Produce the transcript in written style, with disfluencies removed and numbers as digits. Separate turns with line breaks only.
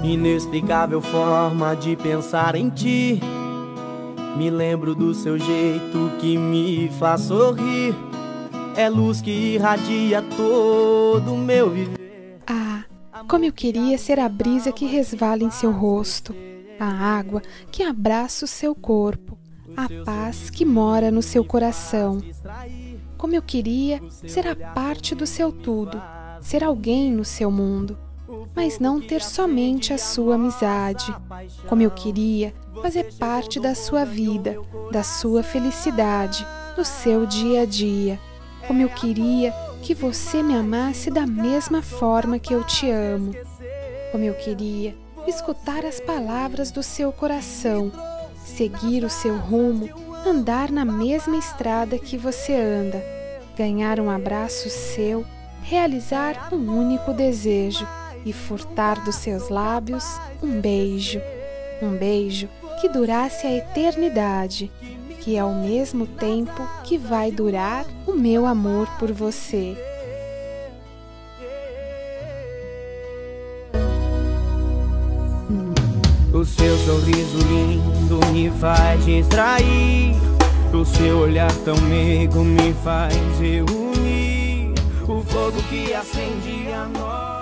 Inexplicável forma de pensar em ti. Me lembro do seu jeito que me faz sorrir. É luz que irradia todo o meu viver.
Ah, como eu queria ser a brisa que resvala em seu rosto, a água que abraça o seu corpo, a paz que mora no seu coração. Como eu queria ser a parte do seu tudo, ser alguém no seu mundo, mas não ter somente a sua amizade. Como eu queria fazer parte da sua vida, da sua felicidade, do seu dia a dia. Como eu queria que você me amasse da mesma forma que eu te amo. Como eu queria escutar as palavras do seu coração, seguir o seu rumo, andar na mesma estrada que você anda, ganhar um abraço seu, realizar um único desejo e furtar dos seus lábios um beijo que durasse a eternidade, que é ao mesmo tempo que vai durar o meu amor por você.
O seu sorriso lindo me faz distrair. O seu olhar tão meigo me faz reunir o fogo que acende a nós.